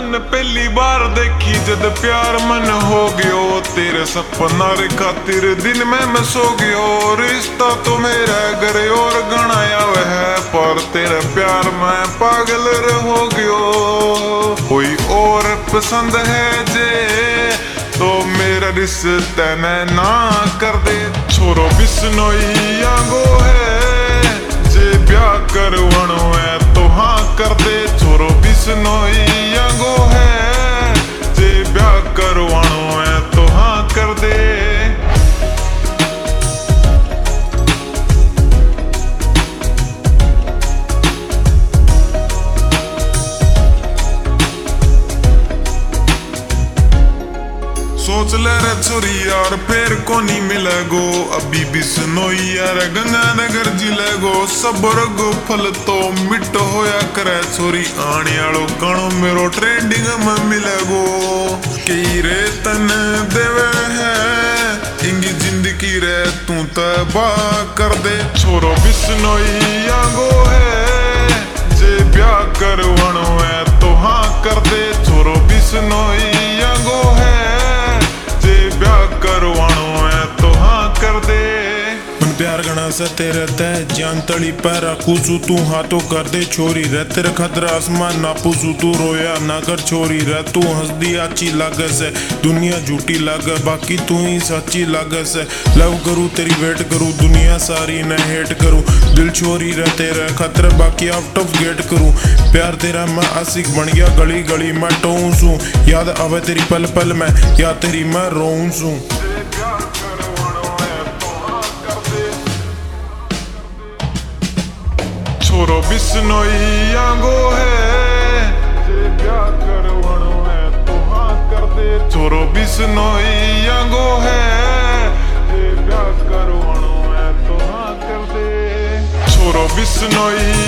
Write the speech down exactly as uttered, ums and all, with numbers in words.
तन पहली बार देखी जद प्यार मन हो गयो, तेरे सपना रे खातिर दिन में मैं सो गयो। रिश्ता तो मेरा घर और गणाया वह, पर तेरे प्यार में पागल रे हो गयो। कोई और पसंद है जे तो मेरा रिश्ता ने ना कर दे। छोरो बिश्नोई आगो है जे ब्याह करवानो है तो हाँ कर दे। छोरो बिश्नोई आगो है जे ब्याह करवानो है तो हाँ कर दे। सोच ले रे छोरी यार फिर को नहीं मिलेगो, अभी बिश्नोई यार गंगानगर जिलेगो। सबर गो फल तो मिट होया करे छोरी, आने आलो कणो मेरो ट्रेंडिंग में मिलेगो। कई रे तन देवे है इंगी जिंदगी रे तू तबाह कर दे। छोरो बिश्नोई आगो है जे ब्याह करवानो है तो हाँ कर दे। छोरो बिश्नोई आगो है ब्याह करवानो है तो हाँ कर दे। मन प्यार गणा से तेरे तय जान तली पैरा कुसू तू हाँ तो कर दे छोरी रे। तेरे खतरा आसमान ना पुसू तू रोया ना कर छोरी रे। तू हंस दी अच्छी लागे से दुनिया झूठी लागे, बाकी तू ही सच्ची लागे से। लव करूँ तेरी वेट करूँ दुनिया सारी न हेट करूँ, दिल छोरी रे तेरे खतरे बाकी आउट ऑफ गेट करूँ। प्यार तेरा मैं आशिक बन गया गली गली मैं टोऊं सू, याद आवे तेरी पल पल में या तेरी मैं रोऊं सू। छोरो बिश्नोई आगो है जे ब्याह करवानो है तो हाँ कर दे। छोरो बिश्नोई आगो है जे ब्याह करवानो है तो हाँ कर दे। छोरो बिश्नोई